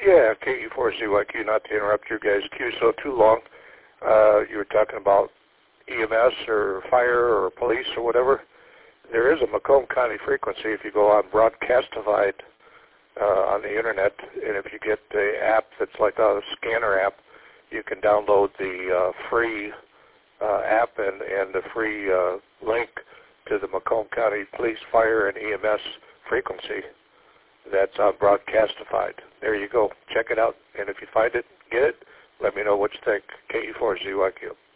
Yeah, KE4ZYQ, not to interrupt your guys' queue so too long. You were talking about EMS or fire or police or whatever. There is a Macomb County frequency if you go on Broadcastify on the internet, and if you get the app that's like a scanner app, you can download the free app and the free link to the Macomb County Police, Fire, and EMS frequency that's on Broadcastify. There you go. Check it out, and if you find it, get it. Let me know what you think. KE4ZYQ.